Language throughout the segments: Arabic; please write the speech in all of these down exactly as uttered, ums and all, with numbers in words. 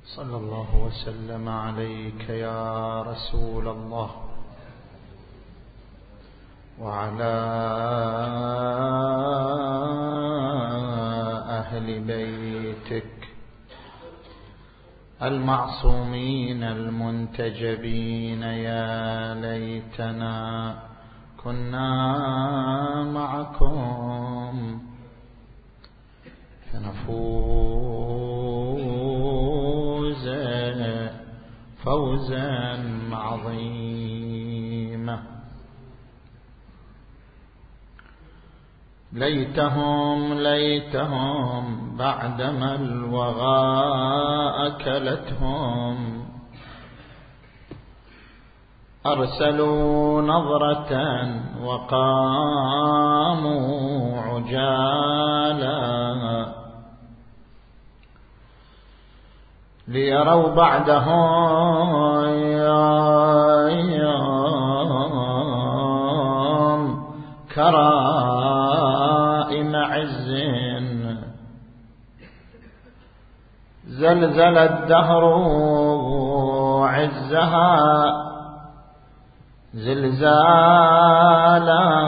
صلى الله وسلم عليك يا رسول الله وعلى أهل بيتك المعصومين المنتجبين. يا ليتنا كنا معكم فنفوز فوزا عظيما. ليتهم ليتهم بعدما الوغى أكلتهم أرسلوا نظرة وقاموا عجالا ليروا بعدهم يوم كرائم عز. زلزل الدهر عزها زلزالا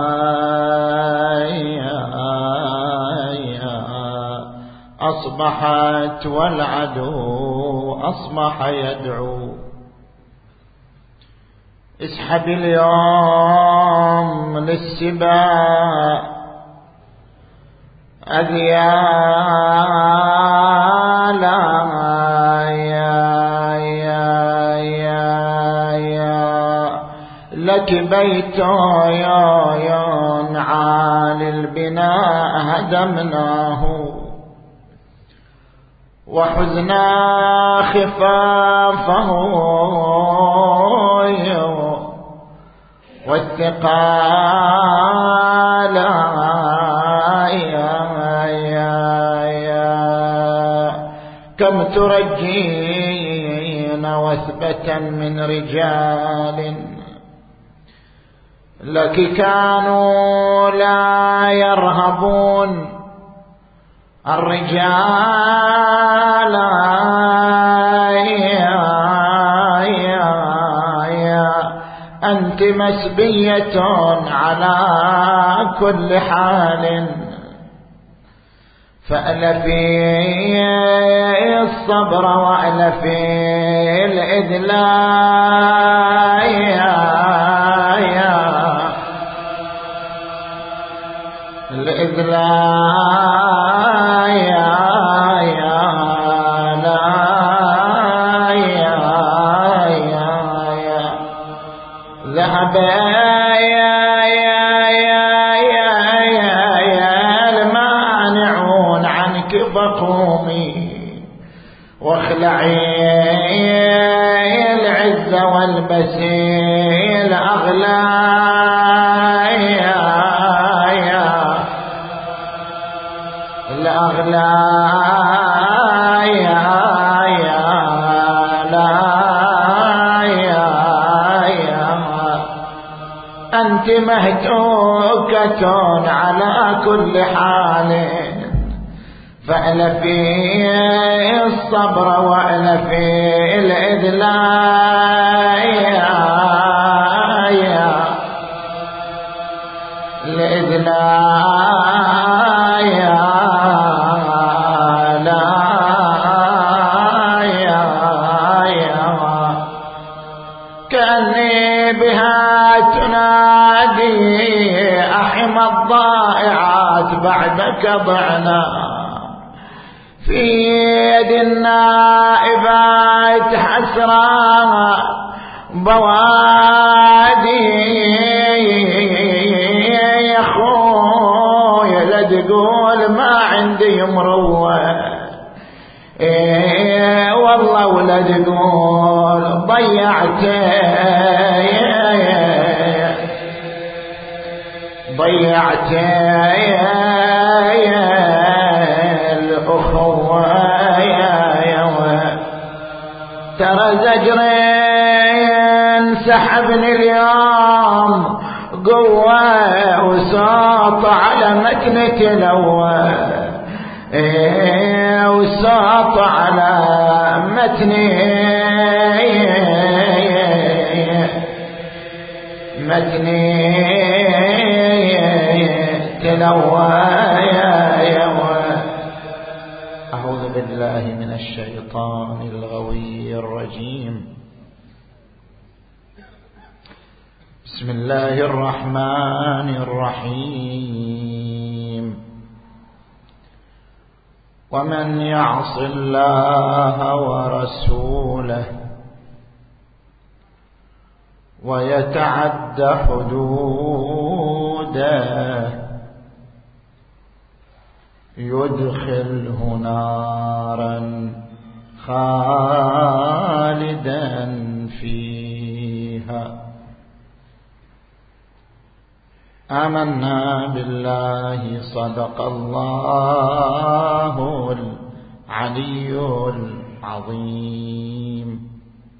أصبحت والعدو أصبح يدعو. اسحب اليوم للسباع أذيالا يا يا يا يا لك بيت يا عالي البناء هدمناه وحزنا خفافه والثقال يا يا يا كم ترجين وثبة من رجال لك كانوا لا يرهبون الرجال يا يا يا أنت مسبية على كل حال فألفي الصبر وألفي الإذلاء يا يا الإذلاء يا يا لا يا يا يا ذهب يا يا يا يا يا المانعون عنك فقومي واخلعي العز والبسيل أغلى الأغلى يا يا لا يا يا أنت مهتوكة على كل حال فألفي الصبر وألفي الإذلاء يا يا الإذلاء يا الضائعات بعدك ضعنا في يد النائبات حسرا بوادي يا خويا لا تقول ما عندي مروه إيه والله ولا تقول ضيعته ضيعت الأخوة ترى زجرين سحبني اليوم قوة وساط على مكنة الأول وساط على متني متني تلوى أعوذ بالله من الشيطان الغوي الرجيم. بسم الله الرحمن الرحيم. ومن يعص الله ورسوله ويتعد حدوده يدخله نارا خالدا فيها. آمنا بالله صدق الله العلي العظيم.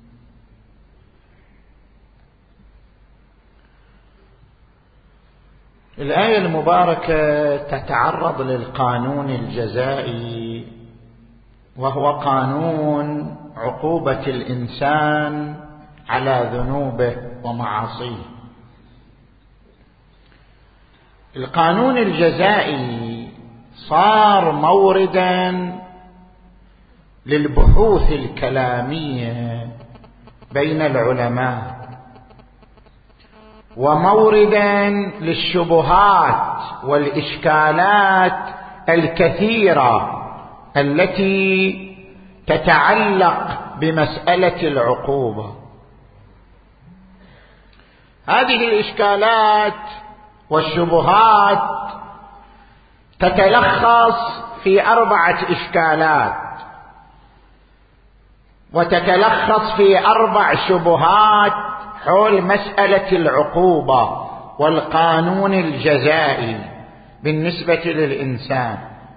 الآية المباركة تتعرض للقانون الجزائي، وهو قانون عقوبة الإنسان على ذنوبه ومعاصيه. القانون الجزائي صار موردا للبحوث الكلامية بين العلماء، وموردا للشبهات والإشكالات الكثيرة التي تتعلق بمسألة العقوبة. هذه الإشكالات والشبهات تتلخص في أربعة إشكالات، وتتلخص في أربع شبهات حول مسألة العقوبة والقانون الجزائي بالنسبة للإنسان.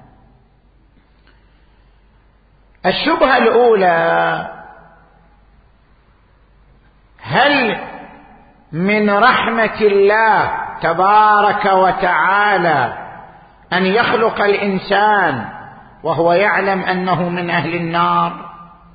الشبهة الأولى: هل من رحمة الله تبارك وتعالى أن يخلق الإنسان وهو يعلم أنه من أهل النار؟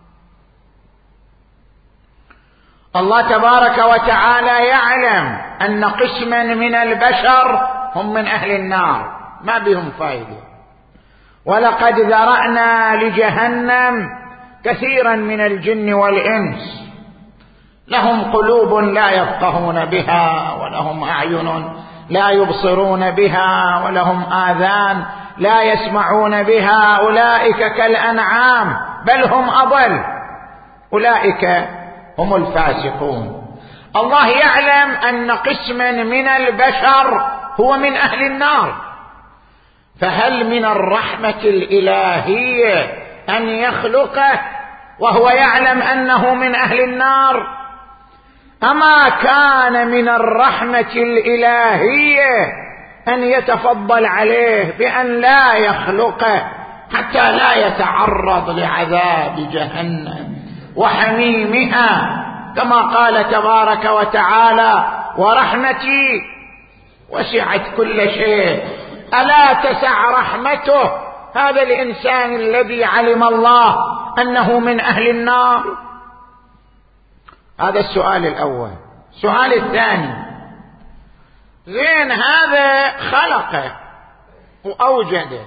الله تبارك وتعالى يعلم أن قسما من البشر هم من أهل النار، ما بهم فائدة. ولقد ذرأنا لجهنم كثيرا من الجن والإنس لهم قلوب لا يفقهون بها، ولهم أعين لا يبصرون بها، ولهم آذان لا يسمعون بها، أولئك كالأنعام بل هم أضل، أولئك هم الفاسقون. الله يعلم أن قسما من البشر هو من أهل النار، فهل من الرحمة الإلهية أن يخلقه وهو يعلم أنه من أهل النار؟ أما كان من الرحمة الإلهية أن يتفضل عليه بأن لا يخلقه حتى لا يتعرض لعذاب جهنم وحميمها، كما قال تبارك وتعالى: ورحمتي وسعت كل شيء. ألا تسع رحمته هذا الإنسان الذي علم الله أنه من أهل النار؟ هذا السؤال الأول. السؤال الثاني: زين هذا خلقه وأوجده،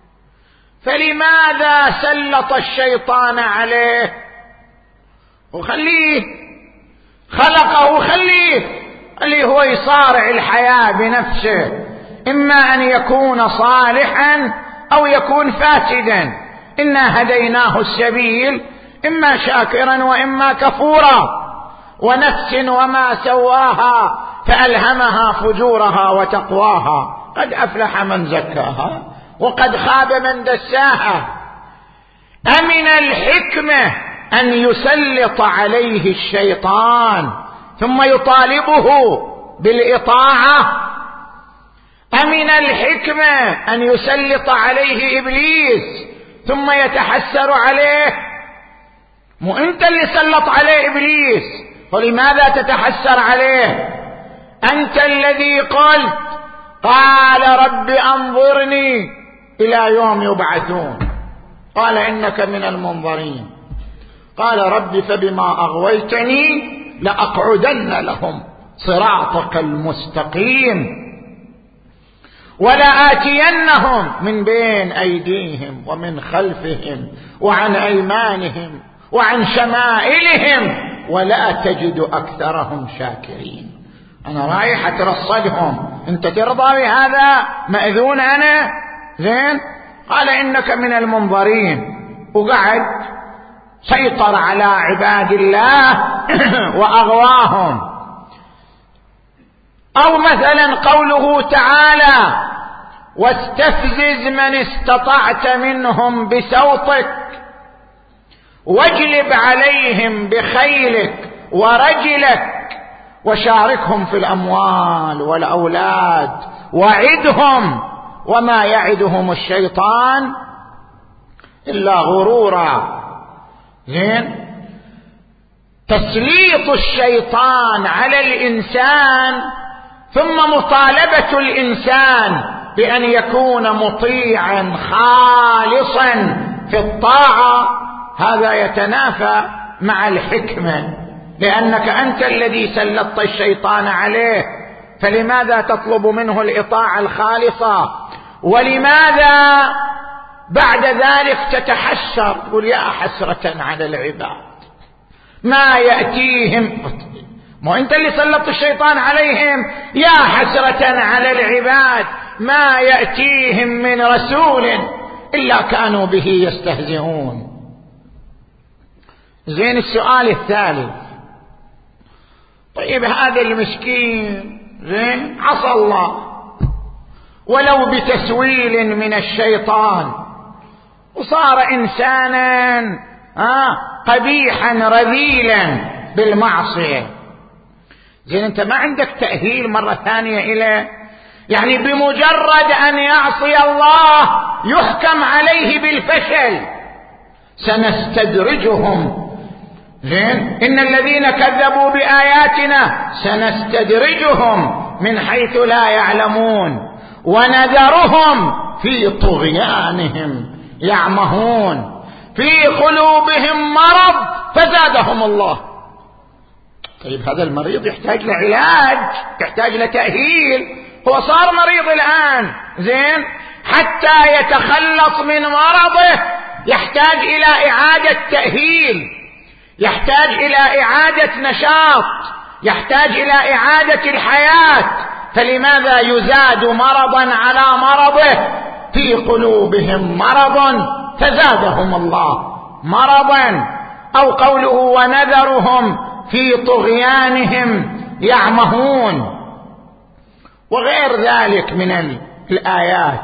فلماذا سلط الشيطان عليه وخليه؟ خلقه وخليه اللي هو يصارع الحياة بنفسه، إما أن يكون صالحا أو يكون فاسدا. إنا هديناه السبيل إما شاكرا وإما كفورا. ونفس وما سواها فألهمها فجورها وتقواها، قد أفلح من زكاها وقد خاب من دساها. أمن الحكمة أن يسلط عليه الشيطان ثم يطالبه بالإطاعة؟ أمن الحكمة أن يسلط عليه إبليس ثم يتحسر عليه؟ مو أنت اللي سلط عليه إبليس، فلماذا تتحسر عليه؟ أنت الذي قلت: قال رب أنظرني إلى يوم يبعثون، قال إنك من المنظرين. قال رب فبما أغويتني لأقعدن لهم صراطك المستقيم ولآتينهم من بين أيديهم ومن خلفهم وعن أيمانهم وعن شمائلهم ولا تجد أكثرهم شاكرين. أنا رايح أترصدهم، أنت ترضى بهذا؟ مأذون أنا؟ زين؟ قال إنك من المنظرين. وقعد سيطر على عباد الله وأغواهم. أو مثلا قوله تعالى واستفزز من استطعت منهم بصوتك واجلب عليهم بخيلك ورجلك وشاركهم في الأموال والأولاد وعدهم وما يعدهم الشيطان إلا غرورا. زين؟ تسليط الشيطان على الإنسان ثم مطالبة الإنسان بأن يكون مطيعا خالصا في الطاعة، هذا يتنافى مع الحكمة، لأنك أنت الذي سلطت الشيطان عليه، فلماذا تطلب منه الإطاعة الخالصة؟ ولماذا بعد ذلك تتحسر؟ قل يا حسرة على العباد ما يأتيهم، ما أنت اللي سلطت الشيطان عليهم، يا حسرة على العباد ما يأتيهم من رسول إلا كانوا به يستهزئون. زين؟ السؤال الثالث، طيب هذا المسكين زين عصى الله ولو بتسويل من الشيطان وصار إنسانا آه قبيحا رذيلا بالمعصية، زين أنت ما عندك تأهيل مرة ثانية إليه؟ يعني بمجرد أن يعصي الله يحكم عليه بالفشل. سنستدرجهم، زين؟ إن الذين كذبوا بآياتنا سنستدرجهم من حيث لا يعلمون ونذرهم في طغيانهم يعمهون في قلوبهم مرض فزادهم الله. طيب هذا المريض يحتاج لعلاج، يحتاج لتأهيل، هو صار مريض الآن، زين؟ حتى يتخلص من مرضه يحتاج إلى إعادة تأهيل، يحتاج إلى إعادة نشاط، يحتاج إلى إعادة الحياة، فلماذا يزاد مرضا على مرضه؟ في قلوبهم مرض فزادهم الله مرضا. أو قوله ونذرهم في طغيانهم يعمهون وغير ذلك من الآيات.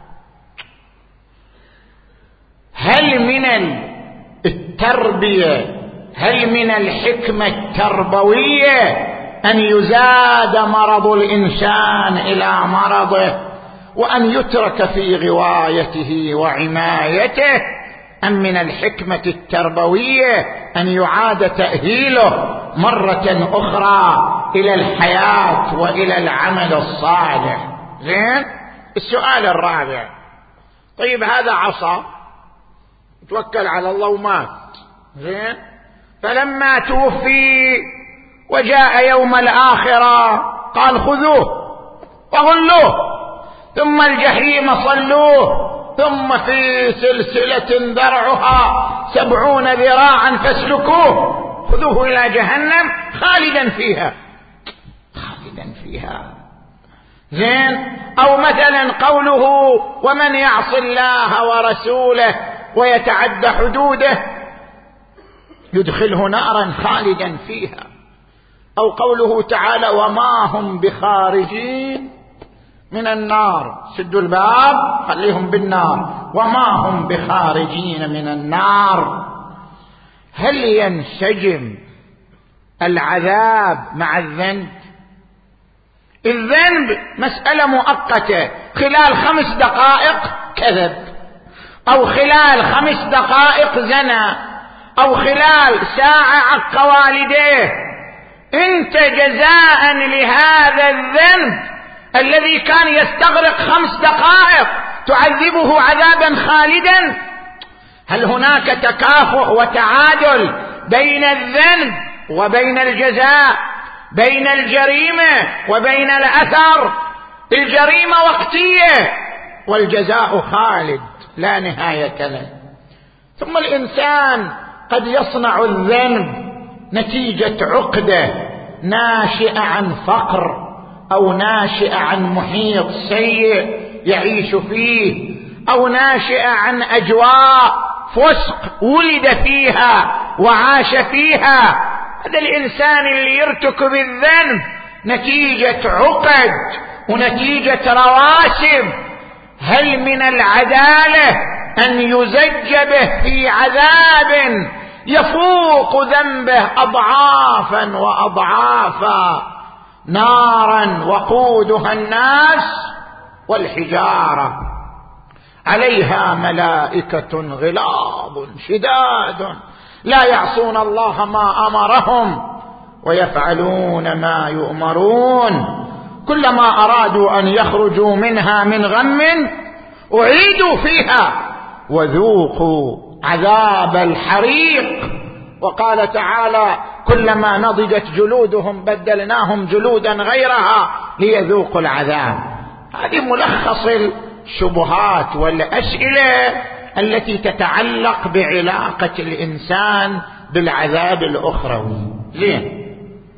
هل من التربية، هل من الحكمة التربوية أن يزاد مرض الإنسان إلى مرضه وأن يترك في غوايته وعمايته، أم من الحكمة التربوية أن يعاد تأهيله مرة أخرى إلى الحياة وإلى العمل الصالح؟ زين؟ السؤال الرابع، طيب هذا عصى توكل على الله ومات، زين؟ فلما توفي وجاء يوم الآخرة قال خذوه وغلوه ثم الجحيم صلوه ثم في سلسلة ذرعها سبعون ذراعا فاسلكوه خذوه إلى جهنم خالدا فيها، خالدا فيها. زين؟ أو مثلا قوله ومن يعص الله ورسوله ويتعدى حدوده يدخله نارا خالدا فيها. أو قوله تعالى وما هم بخارجين من النار، سدوا الباب خليهم بالنار، وما هم بخارجين من النار. هل ينسجم العذاب مع الذنب؟ الذنب مسألة مؤقتة، خلال خمس دقائق كذب، أو خلال خمس دقائق زنى، أو خلال ساعة عق والديه. انت جزاء لهذا الذنب الذي كان يستغرق خمس دقائق تعذبه عذابا خالدا، هل هناك تكافؤ وتعادل بين الذنب وبين الجزاء، بين الجريمة وبين الأثر؟ الجريمة وقتية والجزاء خالد لا نهاية له. ثم الإنسان قد يصنع الذنب نتيجة عقدة ناشئة عن فقر أو ناشئة عن محيط سيء يعيش فيه، أو ناشئة عن أجواء فسق ولد فيها وعاش فيها. هذا الإنسان اللي يرتكب الذنب نتيجة عقد ونتيجة رواسب، هل من العدالة أن يزج به في عذاب يفوق ذنبه أضعافا وأضعافا، نارا وقودها الناس والحجارة عليها ملائكة غلاظ شداد لا يعصون الله ما أمرهم ويفعلون ما يؤمرون، كلما أرادوا أن يخرجوا منها من غم أعيدوا فيها وذوقوا عذاب الحريق. وقال تعالى كلما نضجت جلودهم بدلناهم جلودا غيرها ليذوقوا العذاب. هذه ملخص الشبهات والأسئلة التي تتعلق بعلاقة الإنسان بالعذاب الأخروي. زين،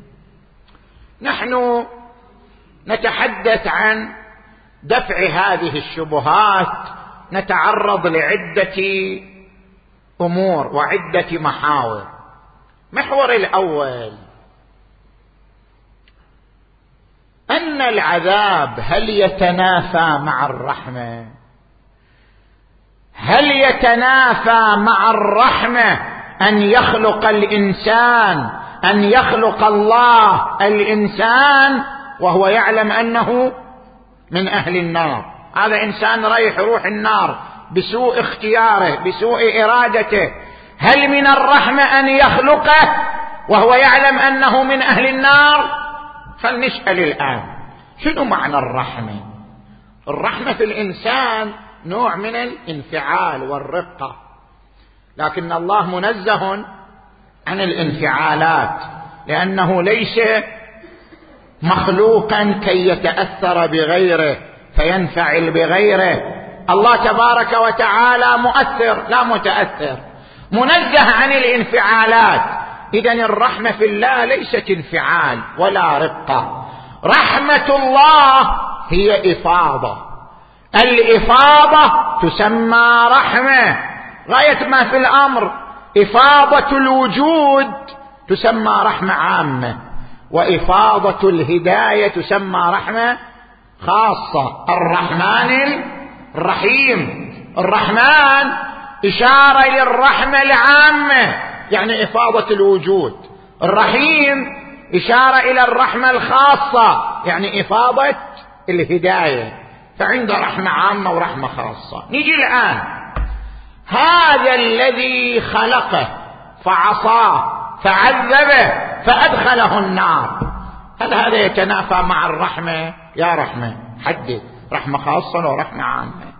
نحن نتحدث عن دفع هذه الشبهات، نتعرض لعدة أمور وعدة محاور. محور الأول أن العذاب هل يتنافى مع الرحمة؟ هل يتنافى مع الرحمة أن يخلق الإنسان، أن يخلق الله الإنسان وهو يعلم أنه من أهل النار؟ هذا إنسان رايح يروح النار بسوء اختياره بسوء إرادته، هل من الرحمة أن يخلقه وهو يعلم أنه من أهل النار؟ فلنسأل الآن شنو معنى الرحمة؟ الرحمة في الإنسان نوع من الانفعال والرقة، لكن الله منزه عن الانفعالات لأنه ليس مخلوقا كي يتأثر بغيره فينفعل بغيره. الله تبارك وتعالى مؤثر لا متأثر، منزه عن الانفعالات. إذن الرحمة في الله ليست انفعال ولا رقة. رحمة الله هي إفاضة، الإفاضة تسمى رحمة. غاية ما في الأمر إفاضة الوجود تسمى رحمة عامة، وإفاضة الهداية تسمى رحمة خاصة. الرحمن الرحيم، الرحمن إشارة للرحمة العامة يعني إفاضة الوجود، الرحيم إشارة إلى الرحمة الخاصة يعني إفاضة الهداية. فعند رحمة عامة ورحمة خاصة. نيجي الآن، هذا الذي خلقه فعصاه فعذبه فأدخله النار، هل هذا يتنافى مع الرحمة؟ يا رحمة حدد، رحمة خاصة ورحمة عامة.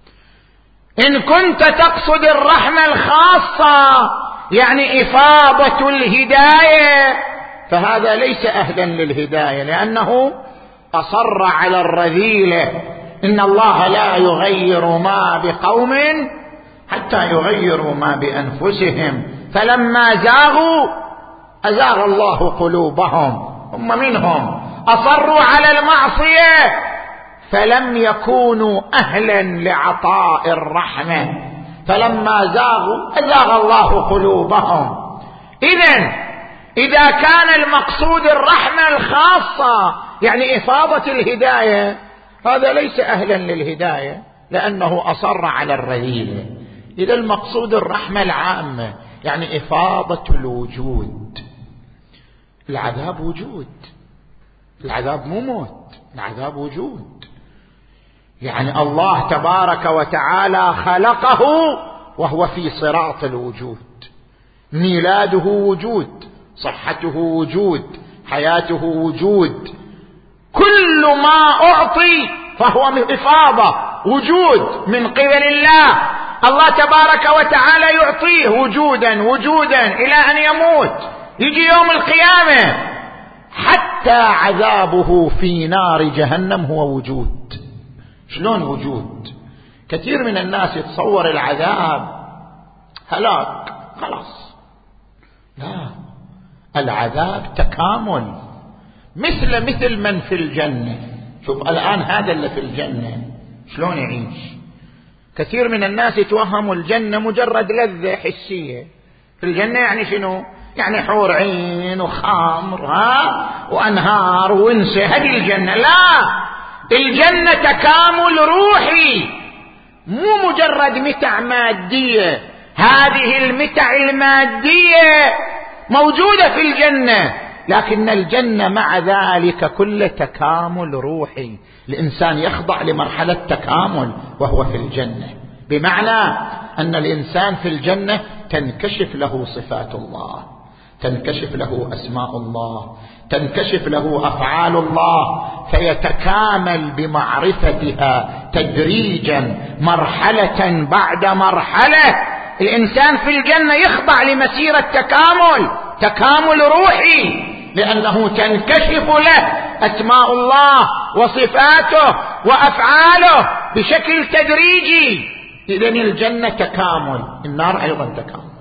إن كنت تقصد الرحمة الخاصة يعني إفاضة الهداية، فهذا ليس أهلا للهداية لأنه أصر على الرذيلة. إن الله لا يغير ما بقوم حتى يغيروا ما بأنفسهم، فلما زاغوا أزاغ الله قلوبهم، هم منهم أصروا على المعصية فلم يكونوا أهلا لعطاء الرحمة، فلما زاغوا أزاغ الله قلوبهم. إذن إذا كان المقصود الرحمة الخاصة يعني إفاضة الهداية، هذا ليس أهلا للهداية لأنه أصر على الرذيلة. إذا المقصود الرحمة العامة يعني إفاضة الوجود. العذاب وجود، العذاب مو موت، العذاب وجود. يعني الله تبارك وتعالى خلقه وهو في صراط الوجود، ميلاده وجود، صحته وجود، حياته وجود، كل ما أعطي فهو إفاضة وجود من قبل الله. الله تبارك وتعالى يعطيه وجودا وجودا إلى أن يموت، يجي يوم القيامة حتى عذابه في نار جهنم هو وجود. شلون وجود؟ كثير من الناس يتصور العذاب هلاك خلاص، لا، العذاب تكامل، مثل مثل من في الجنة. شوف الآن هذا اللي في الجنة شلون يعيش؟ كثير من الناس يتوهموا الجنة مجرد لذة حسية. في الجنة يعني شنو؟ يعني حور عين وخمر ها وأنهار ونسة، هذه الجنة. لا، الجنة تكامل روحي، مو مجرد متع مادية. هذه المتع المادية موجودة في الجنة، لكن الجنة مع ذلك كل تكامل روحي. الإنسان يخضع لمرحلة تكامل وهو في الجنة، بمعنى أن الإنسان في الجنة تنكشف له صفات الله، تنكشف له أسماء الله، تنكشف له أفعال الله، فيتكامل بمعرفتها تدريجا مرحلة بعد مرحلة. الإنسان في الجنة يخضع لمسيرة تكامل، تكامل روحي، لأنه تنكشف له أسماء الله وصفاته وأفعاله بشكل تدريجي. إذن الجنة تكامل، النار أيضا تكامل.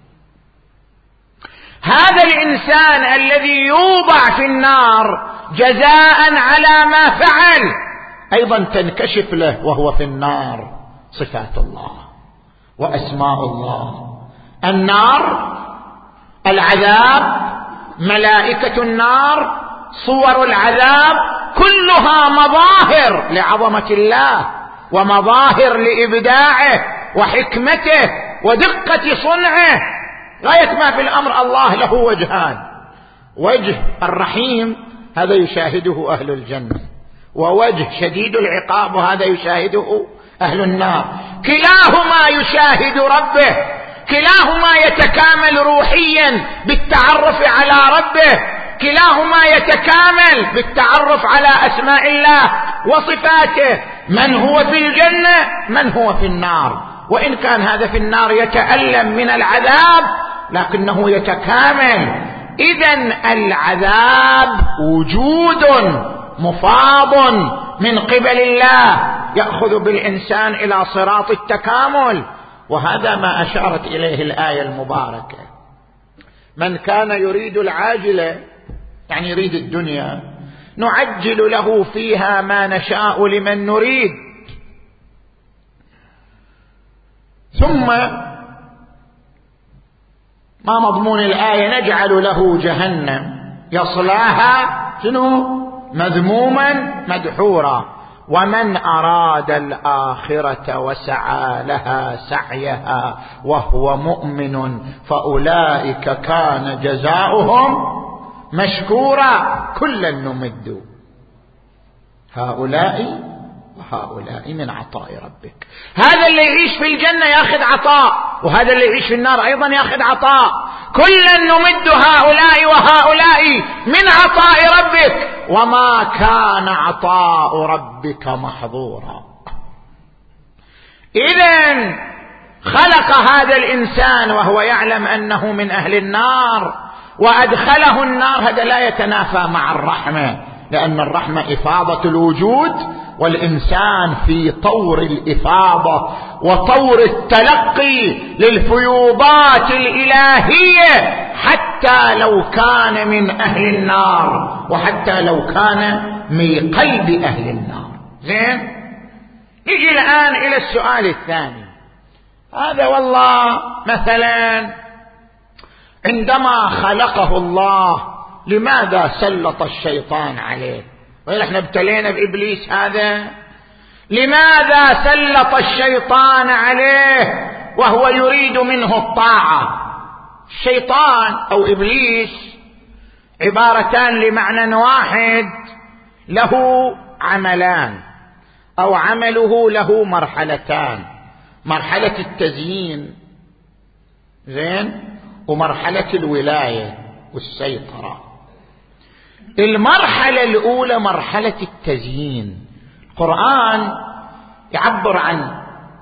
هذا الإنسان الذي يوضع في النار جزاء على ما فعل أيضا تنكشف له وهو في النار صفات الله وأسماء الله. النار، العذاب، ملائكة النار، صور العذاب، كلها مظاهر لعظمة الله ومظاهر لإبداعه وحكمته ودقة صنعه. غاية ما في الأمر الله له وجهان، وجه الرحيم هذا يشاهده أهل الجنة، ووجه شديد العقاب وهذا يشاهده أهل النار. كلاهما يشاهد ربه، كلاهما يتكامل روحيا بالتعرف على ربه، كلاهما يتكامل بالتعرف على أسماء الله وصفاته. من هو في الجنة، من هو في النار، وإن كان هذا في النار يتألم من العذاب لكنه يتكامل. إذن العذاب وجود مفاض من قبل الله يأخذ بالإنسان إلى صراط التكامل، وهذا ما أشارت إليه الآية المباركة. من كان يريد العاجلة، يعني يريد الدنيا، نعجل له فيها ما نشاء لمن نريد، ثم ما مضمون الآية؟ نجعل له جهنم يصلاها شنو؟ مذموما مدحورا، ومن أراد الآخرة وسعى لها سعيها وهو مؤمن فأولئك كان جزاؤهم مشكورا، كلا نمد هؤلاء وهؤلاء من عطاء ربك. هذا اللي يعيش في الجنة ياخذ عطاء، وهذا اللي يعيش في النار أيضا ياخذ عطاء. كلا نمد هؤلاء وهؤلاء من عطاء ربك وما كان عطاء ربك محظورا. إذن خلق هذا الإنسان وهو يعلم أنه من أهل النار وأدخله النار، هذا لا يتنافى مع الرحمة، لأن الرحمة إفاضة الوجود، والإنسان في طور الإفاضة وطور التلقي للفيوضات الإلهية، حتى لو كان من أهل النار وحتى لو كان من قلب أهل النار. زين، نجي الآن إلى السؤال الثاني. هذا والله مثلا عندما خلقه الله لماذا سلط الشيطان عليه؟ ونحن ابتلينا بإبليس هذا، لماذا سلط الشيطان عليه وهو يريد منه الطاعة؟ الشيطان أو إبليس عبارتان لمعنى واحد، له عملان أو عمله له مرحلتان، مرحلة التزيين زين ومرحلة الولاية والسيطرة. المرحلة الأولى مرحلة التزيين. القرآن يعبر عن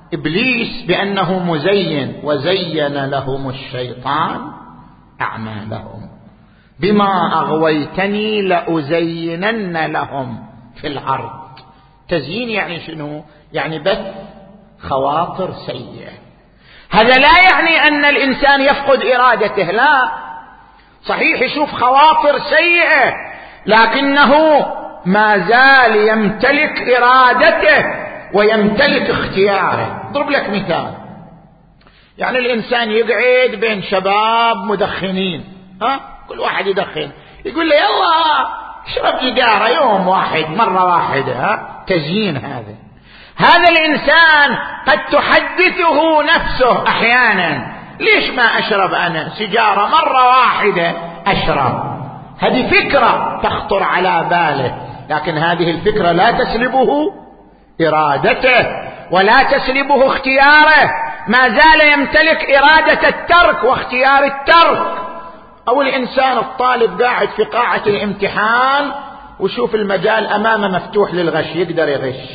إبليس بأنه مزين، وزين لهم الشيطان أعمالهم بما أغويتني لأزينن لهم في الأرض. تزيين يعني شنو؟ يعني بث خواطر سيئة. هذا لا يعني أن الإنسان يفقد إرادته، لا، صحيح يشوف خواطر سيئة لكنه ما زال يمتلك إرادته ويمتلك اختياره. اضرب لك مثال، يعني الإنسان يقعد بين شباب مدخنين، ها، كل واحد يدخن، يقول له يلا اشرب سيجارة يوم واحد مرة واحدة، ها، تزيين هذا. هذا الإنسان قد تحدثه نفسه أحيانا، ليش ما أشرب أنا سيجارة مرة واحدة أشرب؟ هذه فكرة تخطر على باله، لكن هذه الفكرة لا تسلبه إرادته ولا تسلبه اختياره، ما زال يمتلك إرادة الترك واختيار الترك. أو الإنسان الطالب قاعد في قاعة الامتحان وشوف المجال أمامه مفتوح للغش، يقدر يغش،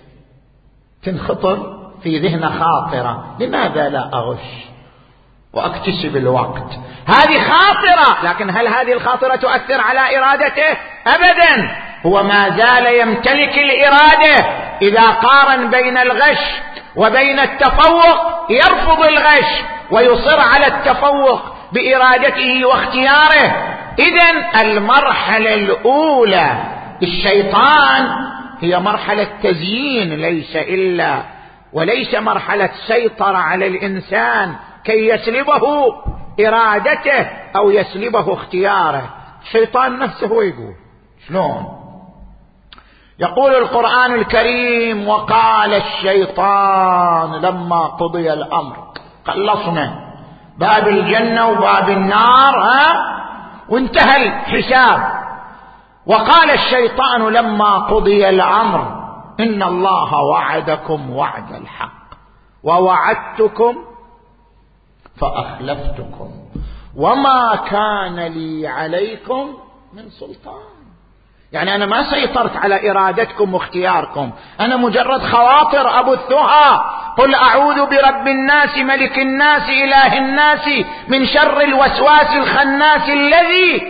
تنخطر في ذهنه خاطرة، لماذا لا أغش وأكتسب الوقت؟ هذه خاطرة، لكن هل هذه الخاطرة تؤثر على إرادته؟ أبدا، هو ما زال يمتلك الإرادة. إذا قارن بين الغش وبين التفوق يرفض الغش ويصر على التفوق بإرادته واختياره. إذن المرحلة الأولى الشيطان هي مرحلة تزيين، ليس إلا وليس مرحلة سيطرة على الإنسان كي يسلبه إرادته أو يسلبه اختياره. الشيطان نفسه هو يقول شلون؟ يقول القرآن الكريم: وقال الشيطان لما قضي الأمر، خلصنا باب الجنة وباب النار، ها، وانتهى الحساب. وقال الشيطان لما قضي الأمر إن الله وعدكم وعد الحق ووعدتكم فأخلفتكم وما كان لي عليكم من سلطان. يعني أنا ما سيطرت على إرادتكم واختياركم، أنا مجرد خواطر أبثها. قل أعوذ برب الناس ملك الناس إله الناس من شر الوسواس الخناس الذي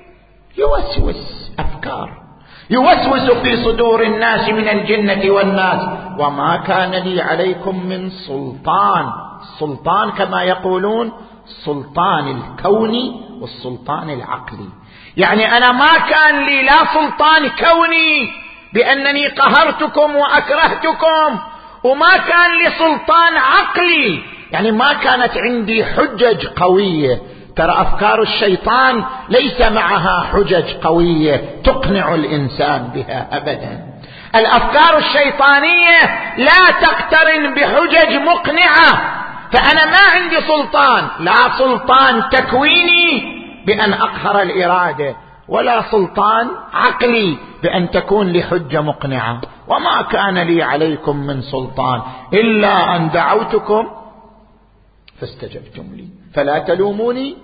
يوسوس أفكار يوسوس في صدور الناس من الجنة والناس. وما كان لي عليكم من سلطان. السلطان كما يقولون السلطان الكوني والسلطان العقلي. يعني أنا ما كان لي لا سلطان كوني بأنني قهرتكم وأكرهتكم، وما كان لي سلطان عقلي، يعني ما كانت عندي حجج قوية. ترى أفكار الشيطان ليس معها حجج قوية تقنع الإنسان بها أبدا. الأفكار الشيطانية لا تقترن بحجج مقنعة. فأنا ما عندي سلطان، لا سلطان تكويني بأن أقهر الإرادة، ولا سلطان عقلي بأن تكون لي حجة مقنعة. وما كان لي عليكم من سلطان إلا أن دعوتكم فاستجبتم لي فلا تلوموني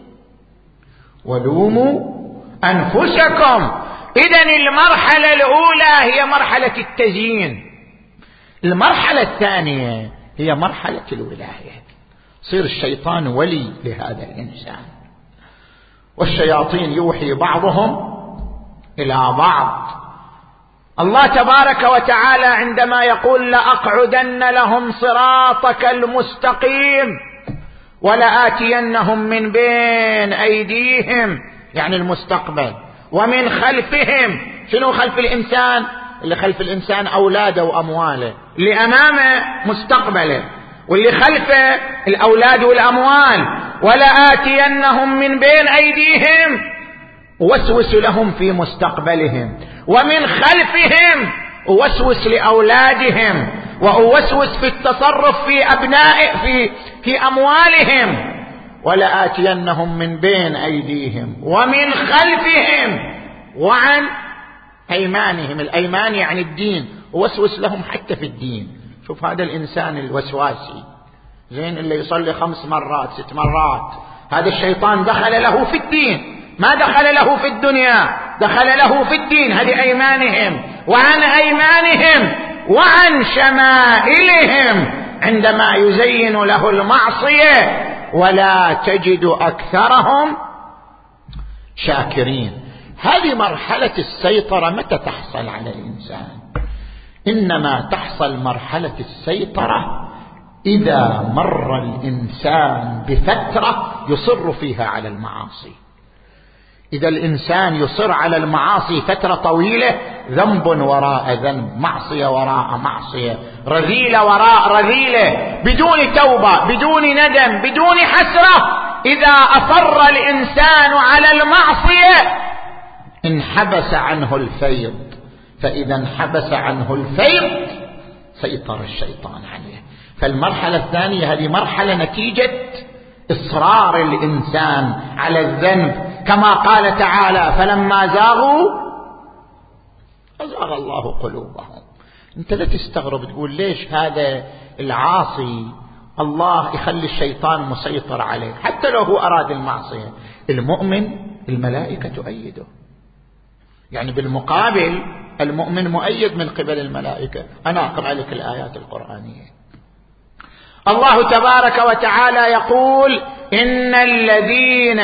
ولوموا أنفسكم. إذن المرحلة الأولى هي مرحلة التزيين. المرحلة الثانية هي مرحلة الولاية، صير الشيطان ولي لهذا الإنسان، والشياطين يوحي بعضهم إلى بعض. الله تبارك وتعالى عندما يقول لأقعدن لهم صراطك المستقيم ولآتينهم من بين أيديهم، يعني المستقبل، ومن خلفهم. شنو خلف الإنسان؟ اللي خلف الإنسان أولاده وأمواله، اللي أمامه مستقبله، واللي خلفه الأولاد والأموال. ولآتينهم من بين أيديهم، وسوس لهم في مستقبلهم، ومن خلفهم وسوس لأولادهم، وأوسوس في التصرف في أبناء في في أموالهم. ولآتينهم من بين أيديهم ومن خلفهم وعن أيمانهم. الأيمان يعني الدين، وسوس لهم حتى في الدين. شوف هذا الإنسان الوسواسي، زين، اللي يصلي خمس مرات ست مرات، هذا الشيطان دخل له في الدين، ما دخل له في الدنيا، دخل له في الدين. هذه أيمانهم وعن أيمانهم وعن شمائلهم عندما يزين له المعصية، ولا تجد أكثرهم شاكرين. هذه مرحلة السيطرة متى تحصل على الإنسان؟ إنما تحصل مرحلة السيطرة إذا مر الإنسان بفترة يصر فيها على المعاصي. إذا الإنسان يصر على المعاصي فترة طويلة، ذنب وراء ذنب، معصية وراء معصية، رذيلة وراء رذيلة، بدون توبة، بدون ندم، بدون حسرة، إذا أصر الإنسان على المعصية انحبس عنه الفيض، فإذا انحبس عنه الفيض سيطر الشيطان عليه. فالمرحلة الثانية هذه مرحلة نتيجة إصرار الإنسان على الذنب، كما قال تعالى: فلما زاغوا أزاغ الله قلوبهم. أنت لا تستغرب تقول ليش هذا العاصي الله يخلي الشيطان مسيطر عليه حتى لو هو أراد المعصية. المؤمن الملائكة تؤيده، يعني بالمقابل المؤمن مؤيد من قبل الملائكة. أنا أقرأ لك الآيات القرآنية. الله تبارك وتعالى يقول: إن الذين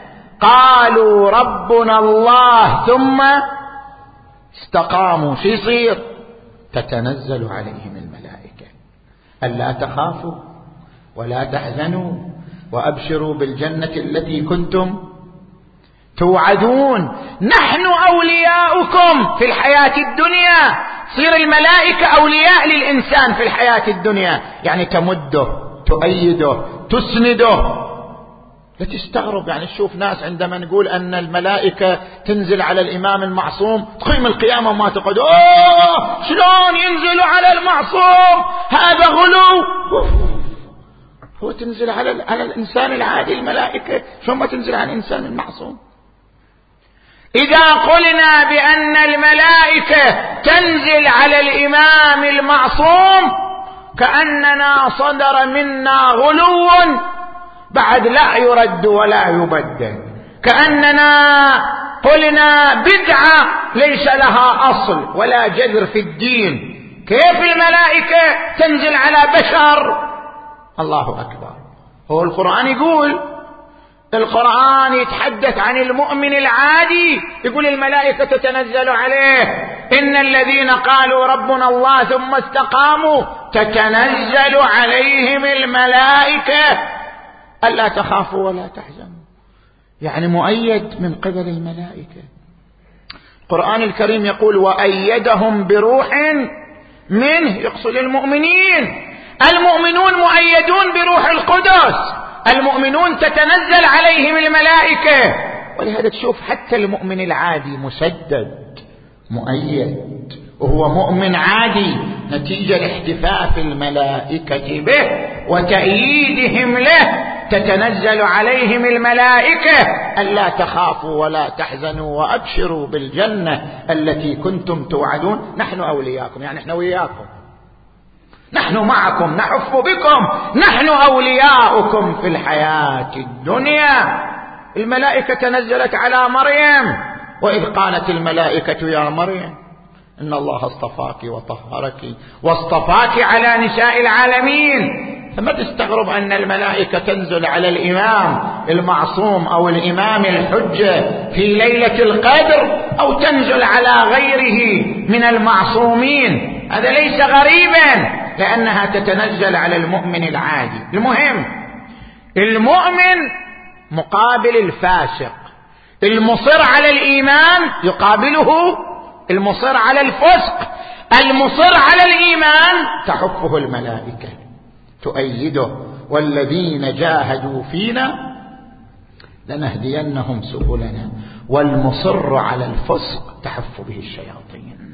قالوا ربنا الله ثم استقاموا، شو يصير؟ تتنزل عليهم الملائكة ألا تخافوا ولا تحزنوا وأبشروا بالجنة التي كنتم توعدون، نحن أولياؤكم في الحياة الدنيا. تصير الملائكة أولياء للإنسان في الحياة الدنيا، يعني تمده، تؤيده، تسنده. لا تستغرب، يعني شوف ناس عندما نقول أن الملائكة تنزل على الإمام المعصوم تقيم القيامة وما تقعد أوه شلون ينزل على المعصوم، هذا غلو. هو تنزل على على الإنسان العادي الملائكة، شو ما تنزل على الإنسان المعصوم؟ إذا قلنا بأن الملائكة تنزل على الإمام المعصوم كأننا صدر منا غلو بعد لا يرد ولا يبدل، كأننا قلنا بدعة ليس لها أصل ولا جذر في الدين. كيف الملائكة تنزل على بشر؟ الله أكبر. هو القرآن يقول، القرآن يتحدث عن المؤمن العادي، يقول الملائكة تتنزل عليه. إن الذين قالوا ربنا الله ثم استقاموا تتنزل عليهم الملائكة ألا تخافوا ولا تحزنوا، يعني مؤيد من قبل الملائكة. القرآن الكريم يقول: وأيدهم بروح منه، يقصد المؤمنين. المؤمنون مؤيدون بروح القدس، المؤمنون تتنزل عليهم الملائكة. ولهذا تشوف حتى المؤمن العادي مسدد مؤيد، وهو مؤمن عادي نتيجة لاحتفاء الملائكة به وتأييدهم له. تتنزل عليهم الملائكة ألا تخافوا ولا تحزنوا وأبشروا بالجنة التي كنتم توعدون، نحن أولياءكم، يعني نحن وياكم، نحن معكم، نحف بكم، نحن أولياؤكم في الحياة الدنيا. الملائكة تنزلت على مريم، وإذ قالت الملائكة يا مريم إن الله اصطفاك وطهرك واصطفاك على نساء العالمين. فما تستغرب أن الملائكة تنزل على الإمام المعصوم أو الإمام الحجة في ليلة القدر، أو تنزل على غيره من المعصومين. هذا ليس غريبا، لأنها تتنزل على المؤمن العادي. المهم، المؤمن مقابل الفاسق، المصر على الإيمان يقابله المصر على الفسق. المصر على الإيمان تحفه الملائكة تؤيده: والذين جاهدوا فينا لنهدينهم سبلنا. والمصر على الفسق تحف به الشياطين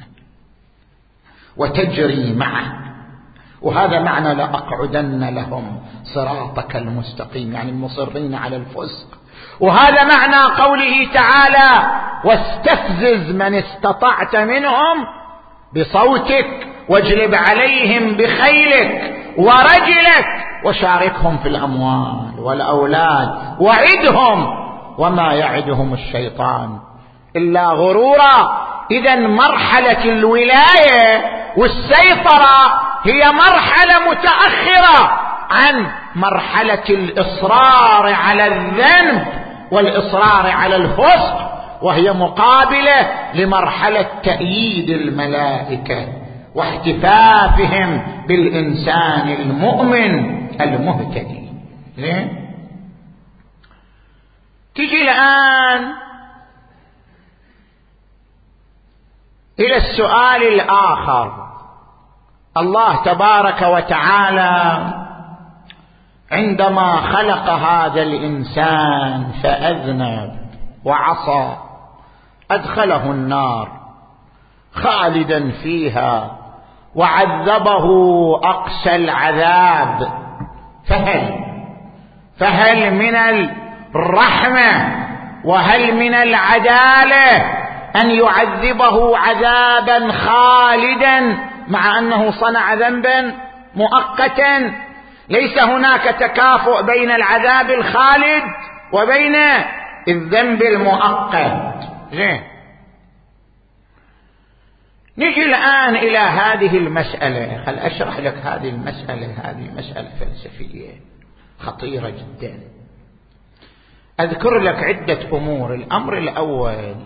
وتجري معه. وهذا معنى لأقعدن لهم صراطك المستقيم، يعني المصرين على الفسق. وهذا معنى قوله تعالى: واستفزز من استطعت منهم بصوتك واجلب عليهم بخيلك ورجلك وشاركهم في الأموال والأولاد وعدهم وما يعدهم الشيطان إلا غرورا. إذن مرحلة الولاية والسيطرة هي مرحلة متأخرة عن مرحلة الإصرار على الذنب والإصرار على الفسق، وهي مقابلة لمرحلة تأييد الملائكة واحتفافهم بالإنسان المؤمن المهتدي. زين، تجي الآن إلى السؤال الآخر. الله تبارك وتعالى عندما خلق هذا الإنسان فأذنب وعصى أدخله النار خالدا فيها وعذبه أقسى العذاب، فهل فهل من الرحمة وهل من العدالة أن يعذبه عذابا خالدا مع أنه صنع ذنبا مؤقتا؟ ليس هناك تكافؤ بين العذاب الخالد وبين الذنب المؤقت. زين، نجي الآن إلى هذه المسألة. خل أشرح لك هذه المسألة. هذه مسألة فلسفية خطيرة جدا. أذكر لك عدة أمور. الأمر الأول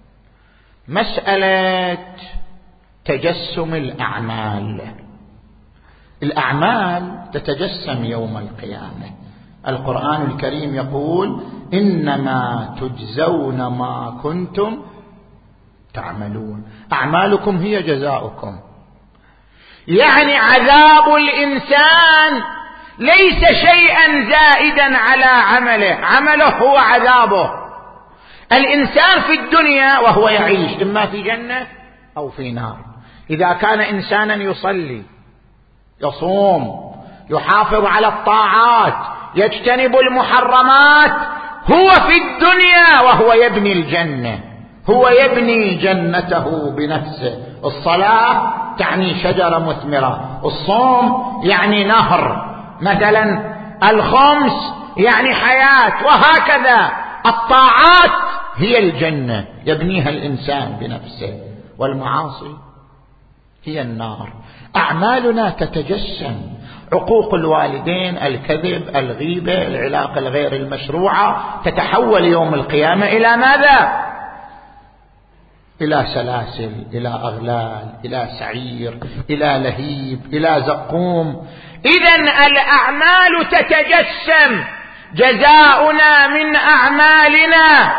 مسألة تجسم الأعمال. الأعمال تتجسم يوم القيامة. القرآن الكريم يقول إنما تجزون ما كنتم تعملون، أعمالكم هي جزاؤكم. يعني عذاب الإنسان ليس شيئا زائدا على عمله، عمله هو عذابه. الإنسان في الدنيا وهو يعيش إما في جنة أو في نار. إذا كان إنسانا يصلي يصوم يحافظ على الطاعات يجتنب المحرمات، هو في الدنيا وهو يبني الجنة، هو يبني جنته بنفسه. الصلاة تعني شجرة مثمرة، الصوم يعني نهر مثلا، الخمس يعني حياة، وهكذا الطاعات هي الجنة يبنيها الإنسان بنفسه، والمعاصي هي النار. أعمالنا تتجسم، عقوق الوالدين، الكذب، الغيبة، العلاقة الغير المشروعة، تتحول يوم القيامة إلى ماذا؟ إلى سلاسل، إلى أغلال، إلى سعير، إلى لهيب، إلى زقوم. إذن الأعمال تتجسم، جزاؤنا من أعمالنا.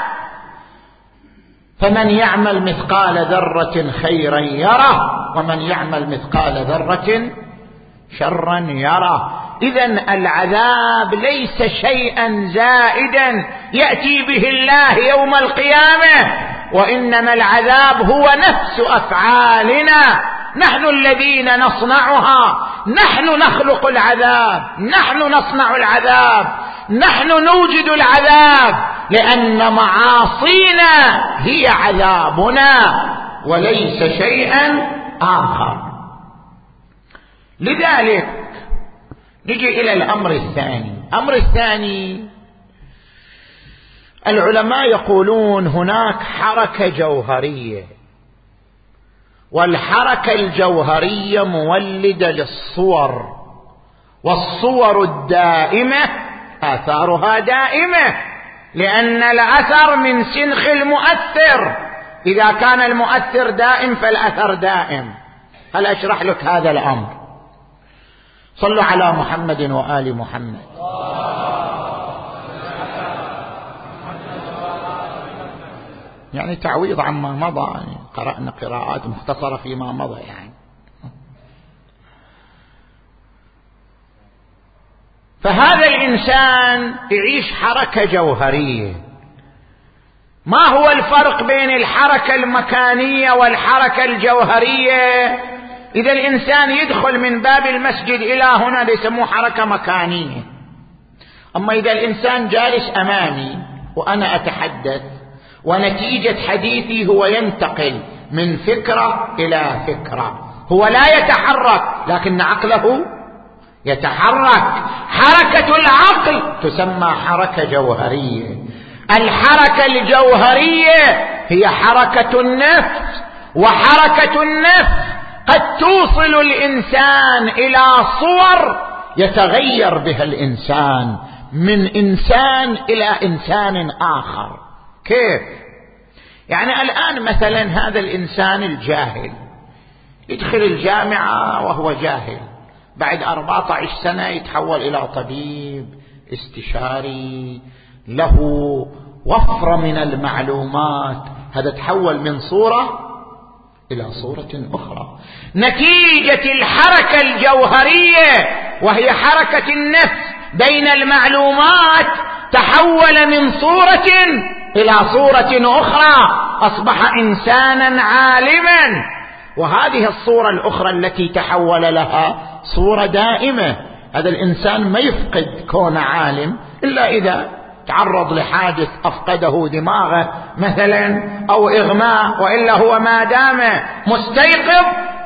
فمن يعمل مثقال ذرة خيرا يره، ومن يعمل مثقال ذرة شرا يره. إذن العذاب ليس شيئا زائدا يأتي به الله يوم القيامة، وإنما العذاب هو نفس أفعالنا، نحن الذين نصنعها، نحن نخلق العذاب، نحن نصنع العذاب، نحن نوجد العذاب، لأن معاصينا هي عذابنا وليس شيئا آخر. لذلك نجي إلى الأمر الثاني. الأمر الثاني، العلماء يقولون هناك حركة جوهرية، والحركة الجوهرية مولدة للصور، والصور الدائمة آثارها دائمة، لأن الأثر من سنخ المؤثر، إذا كان المؤثر دائم فالأثر دائم. هل أشرح لك هذا الأمر؟ صلوا على محمد وآل محمد. يعني تعويض عما مضى، يعني قرأنا قراءات مختصرة فيما مضى. يعني فهذا الإنسان يعيش حركة جوهرية. ما هو الفرق بين الحركة المكانية والحركة الجوهرية؟ إذا الإنسان يدخل من باب المسجد إلى هنا يسموه حركة مكانية. أما إذا الإنسان جالس أمامي وأنا أتحدث، ونتيجة حديثي هو ينتقل من فكرة إلى فكرة، هو لا يتحرك لكن عقله يتحرك. حركة العقل تسمى حركة جوهرية. الحركة الجوهرية هي حركة النفس، وحركة النفس قد توصل الإنسان إلى صور يتغير بها الإنسان من إنسان إلى إنسان آخر. كيف؟ يعني الآن مثلا هذا الإنسان الجاهل يدخل الجامعة وهو جاهل، بعد أربعة عشر سنة يتحول إلى طبيب استشاري له وفرة من المعلومات، هذا تحول من صورة إلى صورة أخرى نتيجة الحركة الجوهرية وهي حركة النفس بين المعلومات، تحول من صورة إلى صورة أخرى، أصبح إنسانا عالما. وهذه الصورة الأخرى التي تحول لها صورة دائمة. هذا الإنسان ما يفقد كون عالم إلا إذا تعرض لحادث أفقده دماغه مثلا أو إغماء، وإلا هو ما دام مستيقظ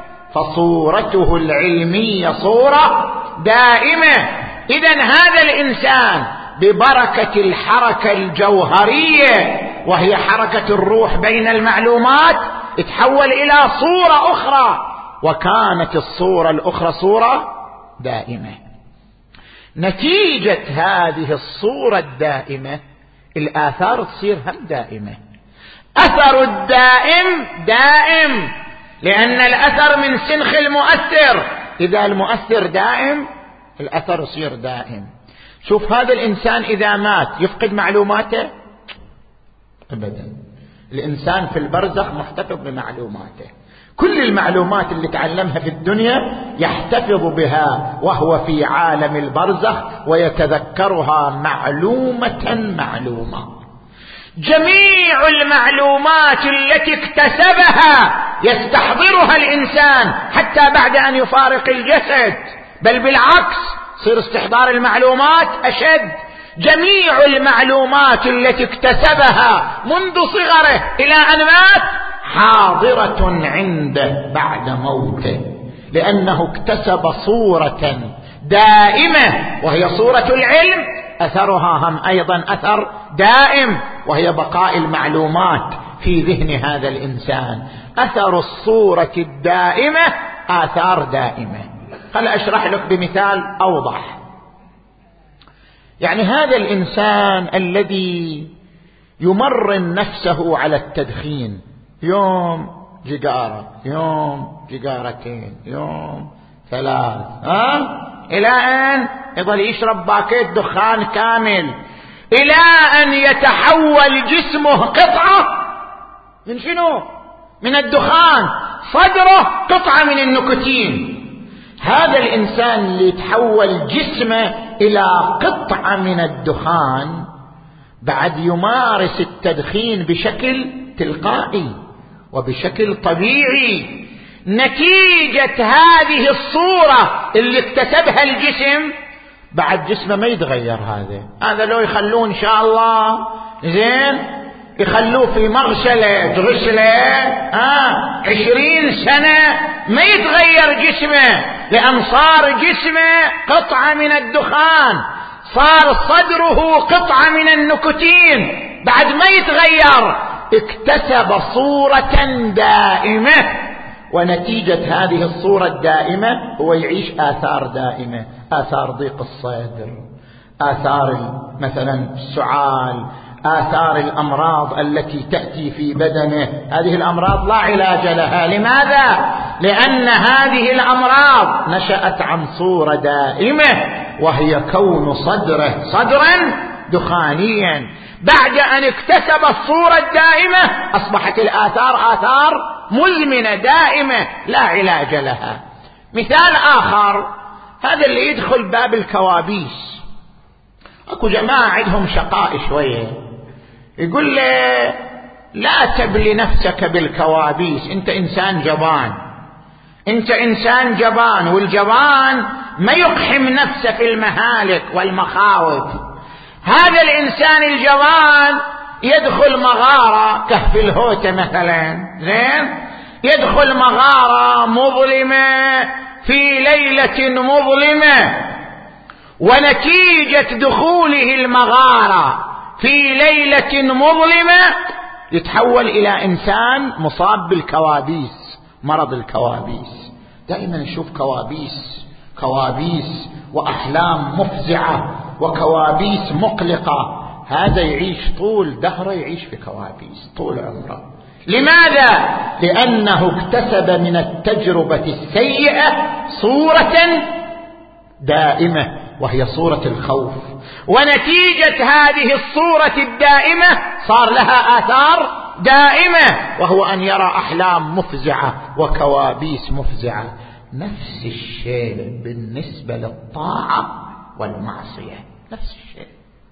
فصورته العلمية صورة دائمة. إذن هذا الإنسان ببركة الحركة الجوهرية وهي حركة الروح بين المعلومات تحول إلى صورة أخرى، وكانت الصورة الأخرى صورة دائمة. نتيجة هذه الصورة الدائمة الآثار تصير هم دائمة. أثر الدائم دائم، لأن الأثر من سنخ المؤثر، إذا المؤثر دائم الأثر يصير دائم. شوف هذا الإنسان إذا مات يفقد معلوماته؟ أبدا. الإنسان في البرزخ محتفظ بمعلوماته، كل المعلومات اللي تعلمها في الدنيا يحتفظ بها وهو في عالم البرزخ ويتذكرها معلومة معلومة. جميع المعلومات التي اكتسبها يستحضرها الإنسان حتى بعد أن يفارق الجسد، بل بالعكس صير استحضار المعلومات أشد. جميع المعلومات التي اكتسبها منذ صغره إلى أن مات حاضرة عنده بعد موته، لأنه اكتسب صورة دائمة وهي صورة العلم، أثرها هم أيضا أثر دائم وهي بقاء المعلومات في ذهن هذا الإنسان. أثر الصورة الدائمة آثار دائمة. خل أشرح لك بمثال أوضح. يعني هذا الإنسان الذي يمرن نفسه على التدخين، يوم جيجارة، يوم جيجارتين، يوم ثلاث، ها؟ إلى أن يظل يشرب باكيت دخان كامل، إلى أن يتحول جسمه قطعة من شنو؟ من الدخان، صدره قطعة من النيكوتين. هذا الإنسان اللي يتحول جسمه إلى قطعة من الدخان بعد يمارس التدخين بشكل تلقائي وبشكل طبيعي، نتيجة هذه الصورة اللي اكتسبها الجسم بعد جسمه ما يتغير. هذا هذا لو يخلوه إن شاء الله زين يخلوه في مغسلة غسلة آه عشرين سنة ما يتغير جسمه، لأن صار جسمه قطعة من الدخان، صار صدره قطعة من النيكوتين، بعد ما يتغير اكتسب صورة دائمة، ونتيجة هذه الصورة الدائمة هو يعيش آثار دائمة، آثار ضيق الصدر، آثار مثلا السعال، آثار الأمراض التي تأتي في بدنه. هذه الأمراض لا علاج لها. لماذا؟ لأن هذه الأمراض نشأت عن صورة دائمة وهي كون صدره صدرا دخانيا. بعد أن اكتسب الصورة الدائمة أصبحت الآثار آثار مزمنة دائمة لا علاج لها. مثال آخر، هذا اللي يدخل باب الكوابيس. أكو جماعة عندهم شقاء شوية، يقول له لا تبلي نفسك بالكوابيس، انت انسان جبان، انت انسان جبان، والجبان ما يقحم نفسه في المهالك والمخاوف. هذا الانسان الجبان يدخل مغارة كهف الهوتة مثلا، زين، يدخل مغارة مظلمة في ليلة مظلمة، ونتيجة دخوله المغارة في ليلة مظلمة يتحول إلى إنسان مصاب بالكوابيس، مرض الكوابيس. دائما نشوف كوابيس كوابيس وأحلام مفزعة وكوابيس مقلقة. هذا يعيش طول دهره يعيش في كوابيس طول عمره. لماذا؟ لأنه اكتسب من التجربة السيئة صورة دائمة وهي صورة الخوف، ونتيجة هذه الصورة الدائمة صار لها آثار دائمة، وهو أن يرى أحلام مفزعة وكوابيس مفزعة. نفس الشيء بالنسبة للطاعة والمعصية، نفس الشيء.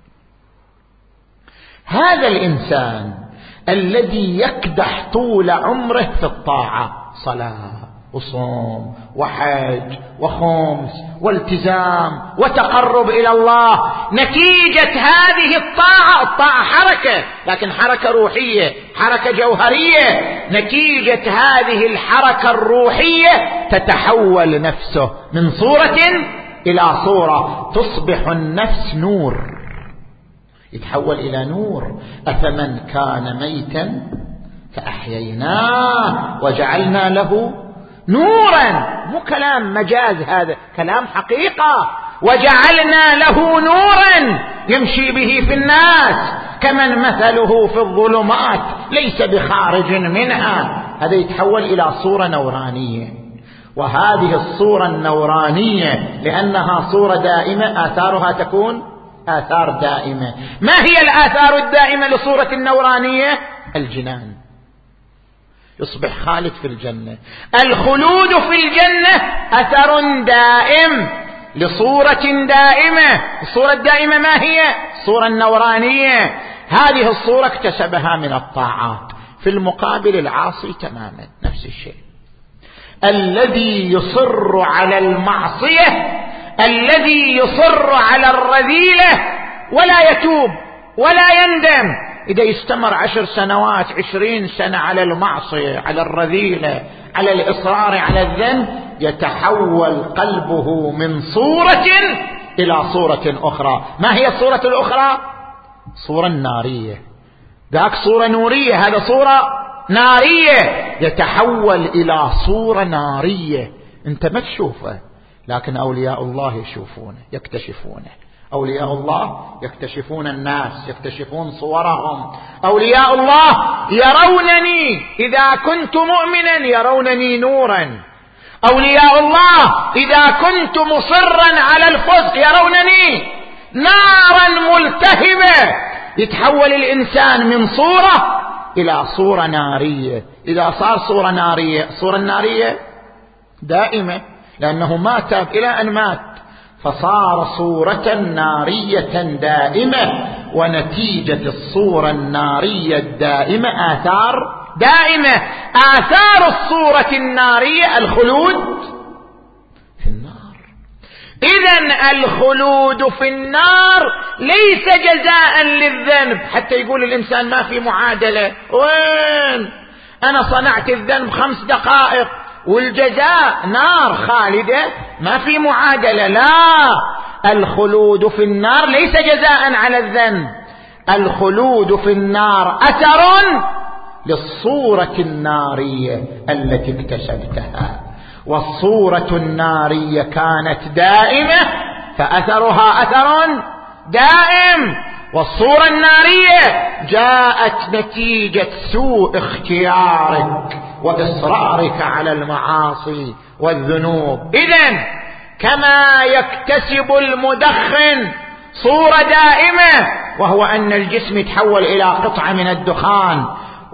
هذا الإنسان الذي يكدح طول عمره في الطاعة، صلاة وصوم وحج وخمس والتزام وتقرب إلى الله، نتيجة هذه الطاعة، الطاعة حركة لكن حركة روحية، حركة جوهرية، نتيجة هذه الحركة الروحية تتحول نفسه من صورة إلى صورة، تصبح النفس نور، يتحول إلى نور. أفمن كان ميتا فأحييناه وجعلنا له نورا. مو كلام مجاز، هذا كلام حقيقة. وجعلنا له نورا يمشي به في الناس كمن مثله في الظلمات ليس بخارج منها. هذا يتحول إلى صورة نورانية، وهذه الصورة النورانية لأنها صورة دائمة آثارها تكون آثار دائمة. ما هي الآثار الدائمة لصورة النورانية؟ الجنان، يصبح خالد في الجنة. الخلود في الجنة أثر دائم لصورة دائمة. الصورة الدائمة ما هي؟ الصورة النورانية. هذه الصورة اكتسبها من الطاعات. في المقابل العاصي تماما نفس الشيء، الذي يصر على المعصية، الذي يصر على الرذيلة ولا يتوب ولا يندم. إذا يستمر عشر سنوات عشرين سنة على المعصية، على الرذيلة، على الإصرار على الذنب، يتحول قلبه من صورة إلى صورة أخرى. ما هي الصورة الأخرى؟ صورة نارية. ذاك صورة نورية، هذا صورة نارية. يتحول إلى صورة نارية أنت ما تشوفه، لكن أولياء الله يشوفونه يكتشفونه. أولياء الله يكتشفون الناس، يكتشفون صورهم. أولياء الله يرونني إذا كنت مؤمنا يرونني نورا. أولياء الله إذا كنت مصرا على الفسق يرونني نارا ملتهبة. يتحول الإنسان من صورة إلى صورة نارية. إذا صار صورة نارية، صورة نارية دائمة لأنه ما تاب إلى أن مات، فصار صورة نارية دائمة. ونتيجة الصورة النارية الدائمة آثار دائمة. آثار الصورة النارية الخلود في النار. إذن الخلود في النار ليس جزاء للذنب، حتى يقول الإنسان ما في معادلة. وين أنا صنعت الذنب خمس دقائق والجزاء نار خالدة، ما في معادلة. لا، الخلود في النار ليس جزاء على الذنب. الخلود في النار أثر للصورة النارية التي اكتسبتها، والصورة النارية كانت دائمة فأثرها أثر دائم. والصورة النارية جاءت نتيجة سوء اختيارك وإصرارك على المعاصي والذنوب. إذن كما يكتسب المدخن صورة دائمة، وهو أن الجسم يتحول إلى قطعة من الدخان،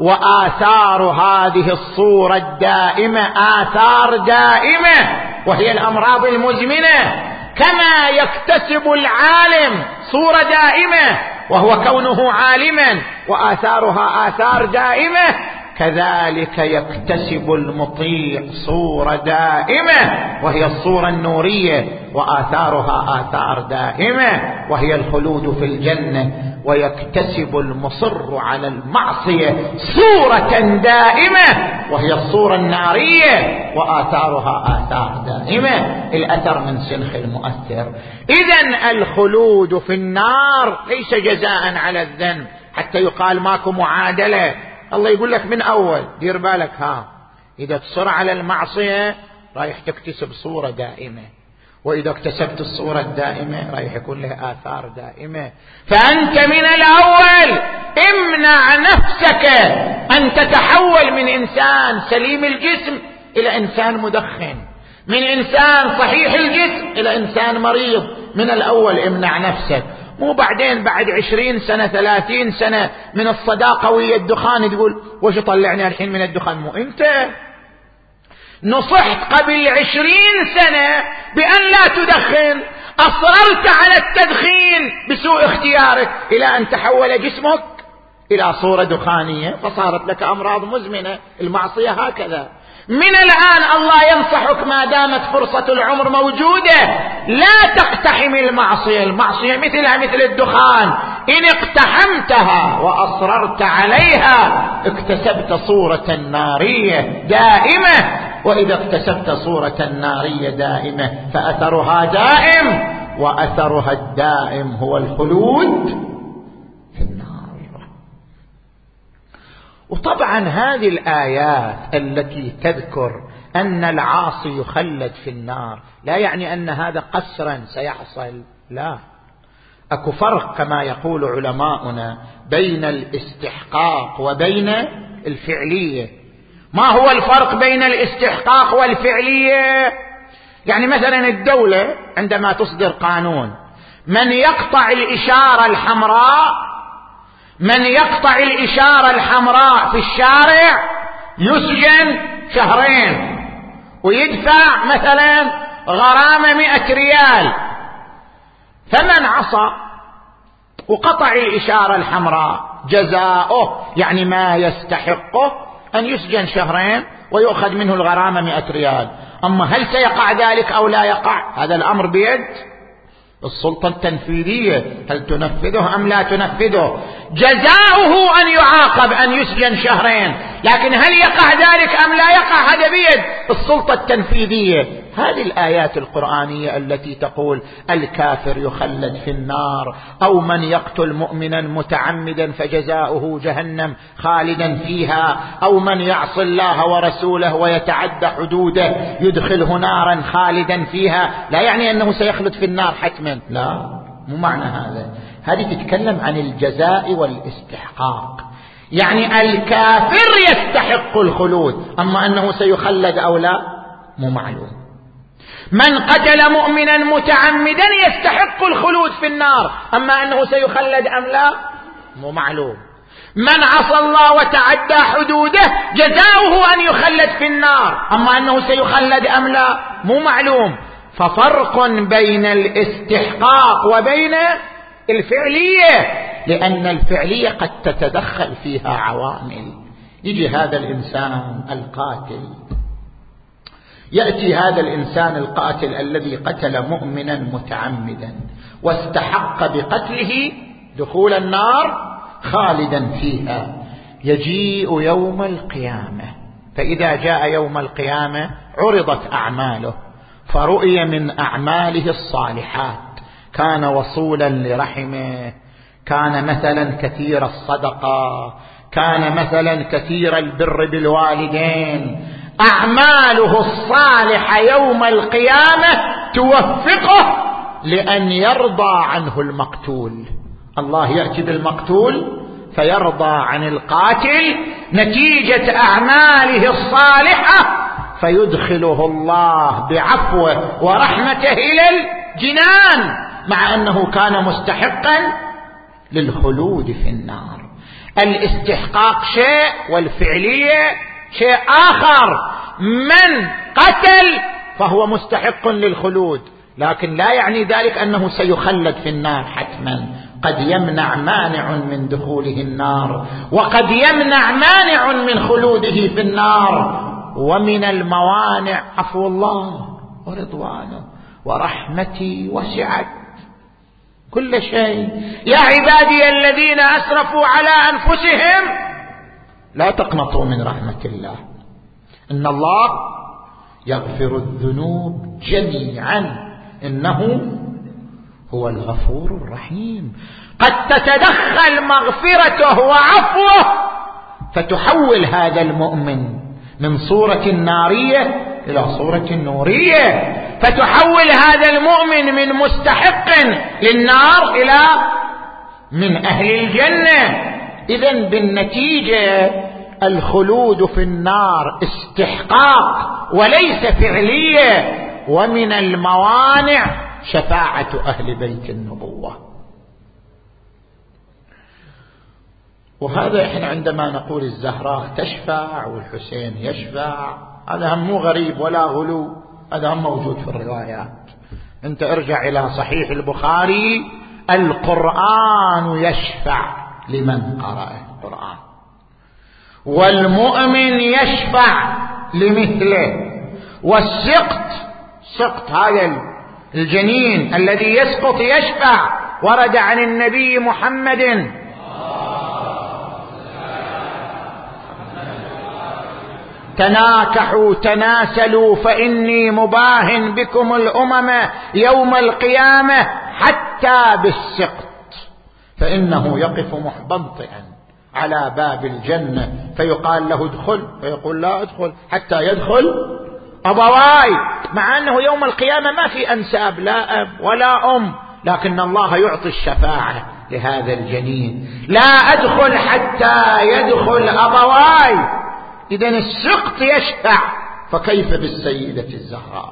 وآثار هذه الصورة الدائمة آثار دائمة وهي الأمراض المزمنة. كما يكتسب العالم صورة دائمة وهو كونه عالما وآثارها آثار دائمة، كذلك يكتسب المطيع صورة دائمة وهي الصورة النورية وآثارها آثار دائمة وهي الخلود في الجنة. ويكتسب المصر على المعصية صورة دائمة وهي الصورة النارية وآثارها آثار دائمة. الأثر من سنخ المؤثر. إذن الخلود في النار ليس جزاء على الذنب حتى يقال ماكو معادلة. الله يقول لك من أول دير بالك، ها إذا تصر على المعصية رايح تكتسب صورة دائمة، وإذا اكتسبت الصورة الدائمة رايح يكون له آثار دائمة. فأنت من الأول امنع نفسك أن تتحول من إنسان سليم الجسم إلى إنسان مدخن، من إنسان صحيح الجسم إلى إنسان مريض. من الأول امنع نفسك، مو بعدين بعد عشرين سنة ثلاثين سنة من الصداقة ويا الدخان تقول وش طلعني الحين من الدخان. مو أنت نصحت قبل عشرين سنة بأن لا تدخن، أصررت على التدخين بسوء اختيارك إلى أن تحول جسمك إلى صورة دخانية فصارت لك أمراض مزمنة. المعصية هكذا. من الآن الله ينصحك ما دامت فرصة العمر موجودة لا تقتحم المعصية. المعصية مثلها مثل الدخان، إن اقتحمتها وأصررت عليها اكتسبت صورة نارية دائمة، وإذا اكتسبت صورة نارية دائمة فأثرها دائم، وأثرها الدائم هو الخلود في النار. وطبعا هذه الآيات التي تذكر أن العاصي يخلد في النار لا يعني أن هذا قسرا سيحصل، لا. أكو فرق كما يقول علماؤنا بين الاستحقاق وبين الفعلية. ما هو الفرق بين الاستحقاق والفعلية؟ يعني مثلا الدولة عندما تصدر قانون من يقطع الإشارة الحمراء من يقطع الإشارة الحمراء في الشارع يسجن شهرين ويدفع مثلا غرامة مئة ريال. فمن عصى وقطع الإشارة الحمراء جزاؤه يعني ما يستحقه أن يسجن شهرين ويؤخذ منه الغرامة مئة ريال. أما هل سيقع ذلك أو لا يقع؟ هذا الأمر بيد السلطة التنفيذية، هل تنفذه أم لا تنفذه. جزاؤه أن يعاقب أن يسجن شهرين، لكن هل يقع ذلك أم لا يقع هذا بيد السلطة التنفيذية. هذه الآيات القرآنية التي تقول الكافر يخلد في النار، أو من يقتل مؤمنا متعمدا فجزاؤه جهنم خالدا فيها، أو من يعصي الله ورسوله ويتعدى حدوده يدخله نارا خالدا فيها، لا يعني أنه سيخلد في النار حتما، لا، مو معنى هذا. هذه تتكلم عن الجزاء والاستحقاق، يعني الكافر يستحق الخلود، أما أنه سيخلد أو لا مو معلوم. من قتل مؤمنا متعمدا يستحق الخلود في النار، أما أنه سيخلد أم لا مو معلوم. من عصى الله وتعدى حدوده جزاؤه أن يخلد في النار، أما أنه سيخلد أم لا مو معلوم. ففرق بين الاستحقاق وبين الفعلية، لأن الفعلية قد تتدخل فيها عوامل. يجي هذا الإنسان القاتل، يأتي هذا الإنسان القاتل الذي قتل مؤمنا متعمدا واستحق بقتله دخول النار خالدا فيها، يجيء يوم القيامة، فإذا جاء يوم القيامة عرضت أعماله، فرؤي من أعماله الصالحات كان وصولا لرحمه، كان مثلا كثير الصدقة، كان مثلا كثير البر بالوالدين. أعماله الصالحة يوم القيامة توفقه لأن يرضى عنه المقتول. الله يأتي بالمقتول فيرضى عن القاتل نتيجة أعماله الصالحة، فيدخله الله بعفوه ورحمته إلى الجنان، مع أنه كان مستحقا للخلود في النار. الاستحقاق شيء والفعلية شيء آخر. من قتل فهو مستحق للخلود، لكن لا يعني ذلك أنه سيخلد في النار حتما. قد يمنع مانع من دخوله النار، وقد يمنع مانع من خلوده في النار. ومن الموانع عفو الله ورضوانه ورحمتي وسعت كل شيء. يا عبادي الذين أسرفوا على أنفسهم لا تقنطوا من رحمة الله، إن الله يغفر الذنوب جميعا إنه هو الغفور الرحيم. قد تتدخل مغفرته وعفوه فتحول هذا المؤمن من صورة نارية إلى صورة نورية، فتحول هذا المؤمن من مستحق للنار إلى من أهل الجنة. إذن بالنتيجة الخلود في النار استحقاق وليس فعلية، ومن الموانع شفاعة أهل بيت النبوة. وهذا إحنا عندما نقول الزهراء تشفع والحسين يشفع، هذا هم مو غريب ولا غلو، هذا هم موجود في الروايات. أنت ارجع إلى صحيح البخاري، القرآن يشفع لمن قرأ القرآن، والمؤمن يشفع لمثله، والسقط سقط هذا الجنين الذي يسقط يشفع، ورد عن النبي محمد تناكحوا تناسلوا فإني مباهن بكم الأمم يوم القيامة حتى بالسقط، فإنه يقف محبطئا على باب الجنة فيقال له ادخل، فيقول لا ادخل حتى يدخل أبواي، مع أنه يوم القيامة ما في أنساب، لا أب ولا أم، لكن الله يعطي الشفاعة لهذا الجنين، لا أدخل حتى يدخل أبواي. إذن السقط يشفع، فكيف بالسيدة الزهراء؟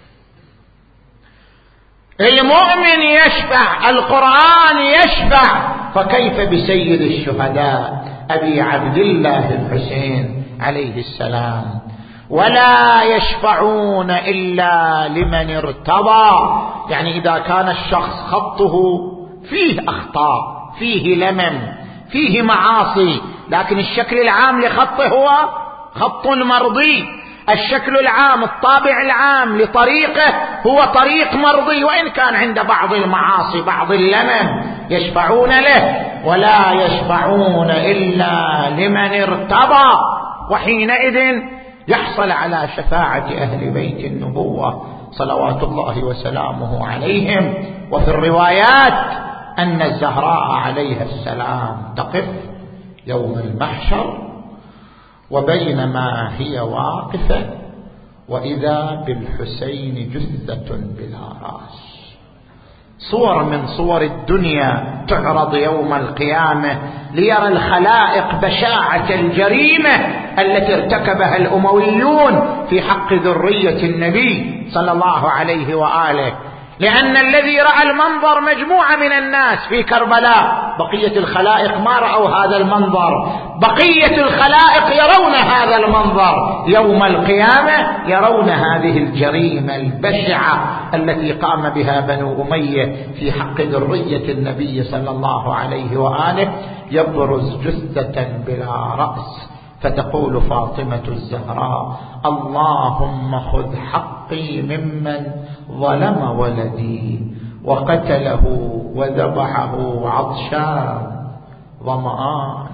المؤمن يشفع، القرآن يشفع، فكيف بسيد الشهداء أبي عبد الله الحسين عليه السلام؟ ولا يشفعون إلا لمن ارتضى، يعني إذا كان الشخص خطه فيه أخطاء، فيه لمم، فيه معاصي، لكن الشكل العام لخطه هو خط مرضي، الشكل العام الطابع العام لطريقه هو طريق مرضي، وإن كان عند بعض المعاصي بعض اللمم، يشفعون له. ولا يشفعون إلا لمن ارتضى، وحينئذ يحصل على شفاعة أهل بيت النبوة صلوات الله وسلامه عليهم. وفي الروايات أن الزهراء عليها السلام تقف يوم المحشر، وبينما هي واقفة وإذا بالحسين جثة بلا رأس. صور من صور الدنيا تعرض يوم القيامة ليرى الخلائق بشاعة الجريمة التي ارتكبها الأمويون في حق ذرية النبي صلى الله عليه وآله، لأن الذي رأى المنظر مجموعة من الناس في كربلاء، بقية الخلائق ما رأوا هذا المنظر، بقية الخلائق يرون هذا المنظر يوم القيامة، يرون هذه الجريمة البشعة التي قام بها بنو أمية في حق ذرية النبي صلى الله عليه وآله. يبرز جثة بلا رأس، فتقول فاطمة الزهراء: اللهم خذ حقي ممن ظلم ولدي وقتله وذبحه عطشان ظمآن.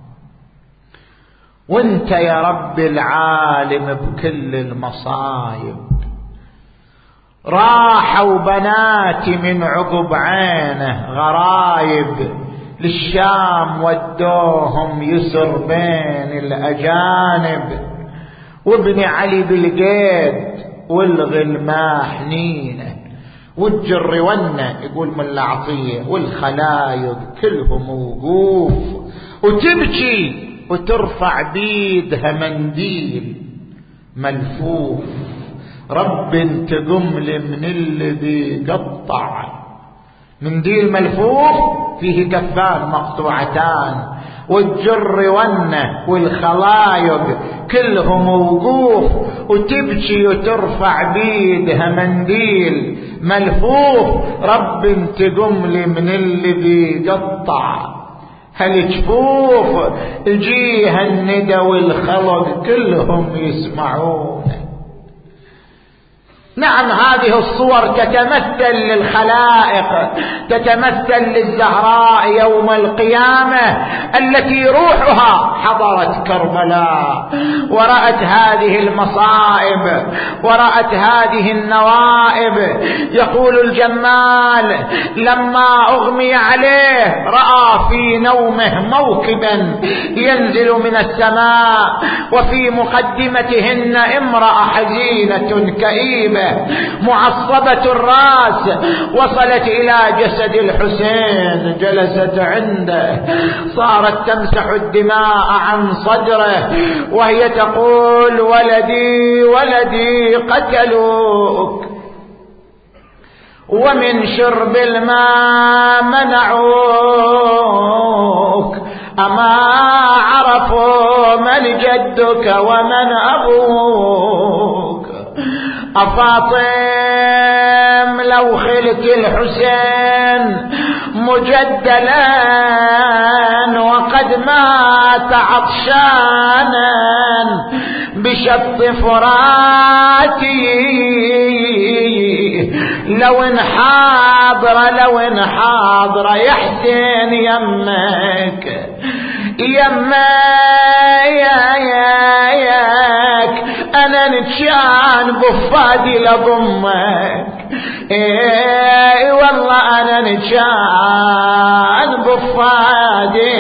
وانت يا رب العالم بكل المصايب، راحوا بناتي من عقب عينه غرايب، للشام ودوهم يسر بين الأجانب، وابن علي بالقيد والغلما حنينه، والجر ونه يقول من العطية، والخلايق كلهم وقوف، وتبكي وترفع بيدها منديل ملفوف. رب انتقم لي من اللي بيقطع، منديل ملفوف فيه كفان مقطوعتان، والجر ونه والخلايق كلهم وقوف، وتبكي وترفع بيدها منديل ملفوف. رب انتقم لي من اللي بيقطع، هالجفوف يجيها الندى والخلق كلهم يسمعون. نعم هذه الصور تتمثل للخلائق، تتمثل للزهراء يوم القيامة التي روحها حضرت كربلاء ورأت هذه المصائب ورأت هذه النوائب. يقول الجمال لما أغمي عليه رأى في نومه موكبا ينزل من السماء وفي مقدمتهن امرأة حزينة كئيبة معصبة الرأس وصلت إلى جسد الحسين، جلست عنده، صارت تمسح الدماء عن صدره وهي تقول ولدي ولدي قتلوك ومن شرب الماء منعوك، أما عرفوا من جدك ومن أبوك. أفاطم لو خلت الحسين مجدلا وقد مات عطشانا بشط فراتي، لو انحاضر لو انحاضر يا حسين يمك يما يا يا ياك انا نتشان بفادي لضمك، اي والله انا نتشان بفادي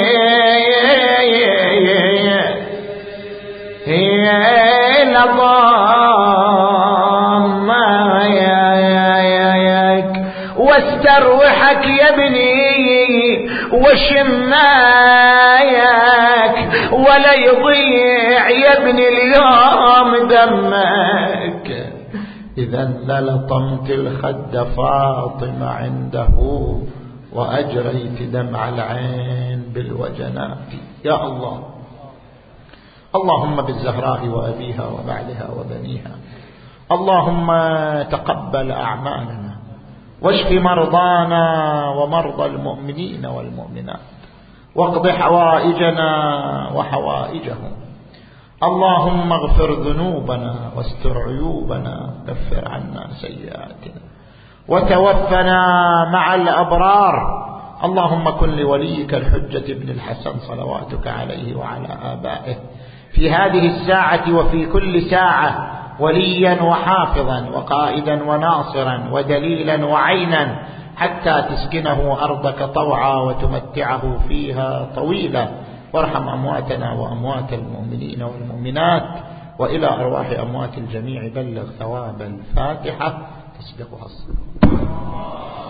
لضمك واستروحك يا ابني وشمايك ولا يضيع يا ابني اليوم دمك. إذا للطمت الخد فاطمة عنده وأجريت دمع العين بالوجنات. يا الله، اللهم بالزهراء وأبيها وبعلها وبنيها، اللهم تقبل أعمالنا واشف مرضانا ومرضى المؤمنين والمؤمنات واقض حوائجنا وحوائجهم. اللهم اغفر ذنوبنا واستر عيوبنا، كفر عنا سيئاتنا وتوفنا مع الأبرار. اللهم كن لوليك الحجة ابن الحسن صلواتك عليه وعلى آبائه في هذه الساعة وفي كل ساعة وليا وحافظا وقائدا وناصرا ودليلا وعينا حتى تسكنه أرضك طوعا وتمتعه فيها طويلا. وارحم أمواتنا وأموات المؤمنين والمؤمنات، وإلى أرواح أموات الجميع بلغ ثواب الفاتحة تسبقها الصلاة.